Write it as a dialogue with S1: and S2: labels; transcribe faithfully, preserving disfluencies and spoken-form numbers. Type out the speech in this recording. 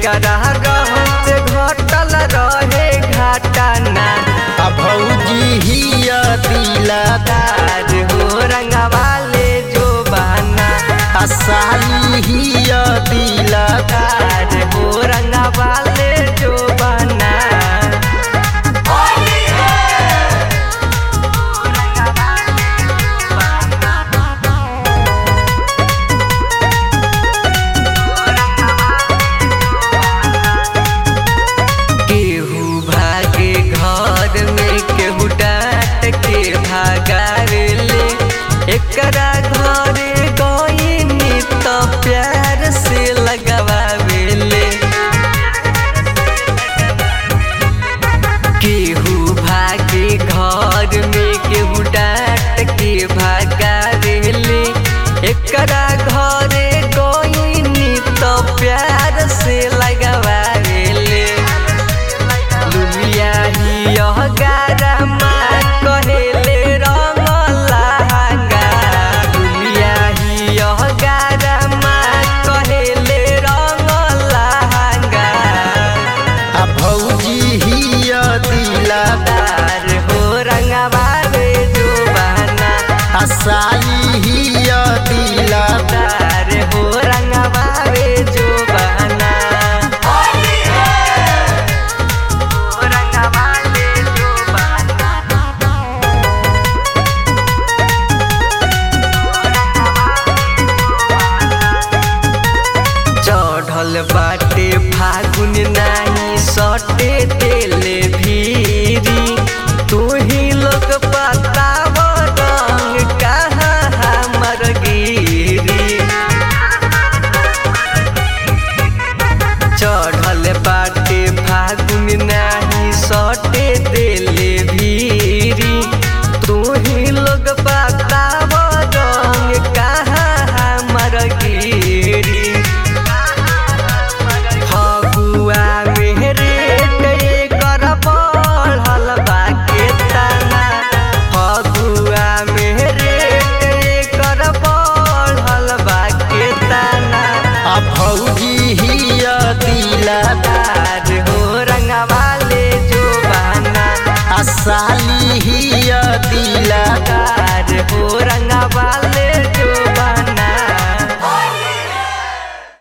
S1: एकरा रहन से घटल रहे घाटाना।
S2: आ भौजी हिया दिलदार
S1: हो रंगवाले जो बहाना।
S2: आ साली हिया दिलदार
S1: हो रंगवाले जो बहाना। केहू भागे घर में केहू डांट के भागावेले। एकरा घरे गईनी तो प्यार से लगवावेले। केहू भागे घर में केहू डांट के भागावेले। एकरा घरे गईनी तो प्यार से लगवावेले। लुलिया ही यह गारमा कहेले रंग लहंगा। लुलिया ही यह गारमा कहेले रंग लहंगा।
S2: आ भौजी हिया दिलदार
S1: हो रंगवाले जो बहाना।
S2: आ साली हिया दिलदार
S1: हो रंगवाले जो बहाना। हो रंगवाले जो बहाना। चढ़ल बाटे फागुन नाही सटे देले भीरी। तू ही लोग बताव रंग कहाँ हमर गिरी। चढ़ल बाटे फागुन नाही सटे देले